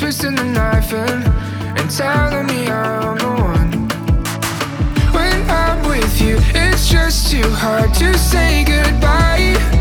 twisting the knife and telling me I'm the one. When I'm with you, it's just too hard to say goodbye.